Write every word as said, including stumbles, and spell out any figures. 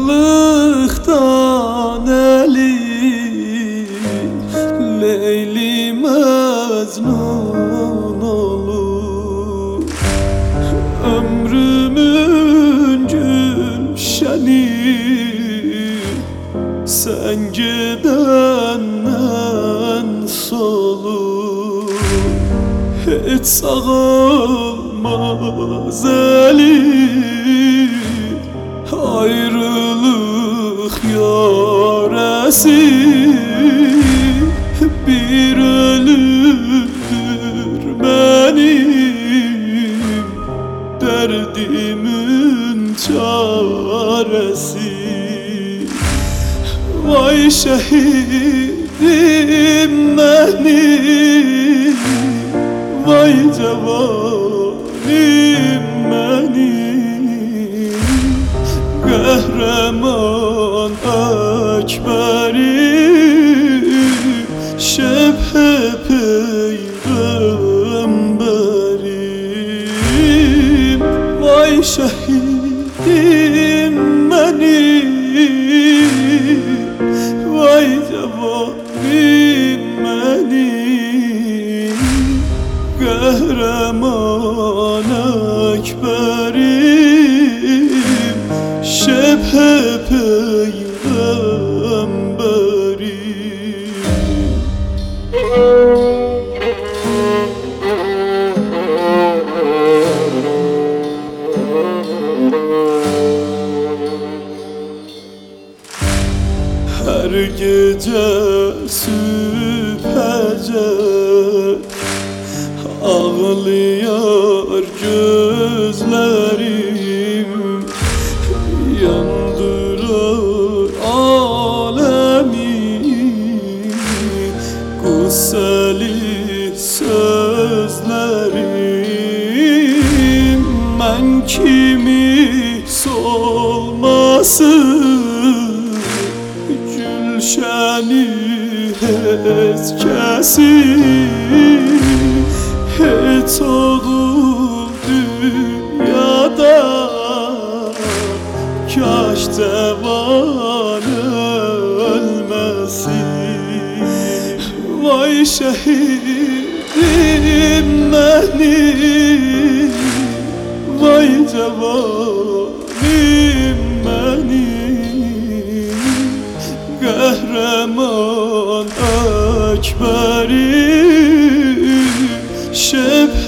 ayrılıktan eli Leyli Mecnun olur. Ömrümün gülşeni sen gidenden solur. Hiç sağılmaz eli ayrılık yarası. Bir ölümdür benim derdimin çaresi. Vay şehidim benim, vay cevanim benim, kahraman ekberim, şebhe peygamberim. Vay şehidim benim, vay cevanim benim, kahraman ekberim, şebhe peygamberim. Her gece süpecek ağlıyor gözlerim, yandırır alemi gusseli sözlerim. Ben kimi solmasın gülşeni hiç kesin, hiç olur dünyada kaş devan ölmesin. Vay şehidim benim, vay cevanim benim, kahraman ekberim, şebhe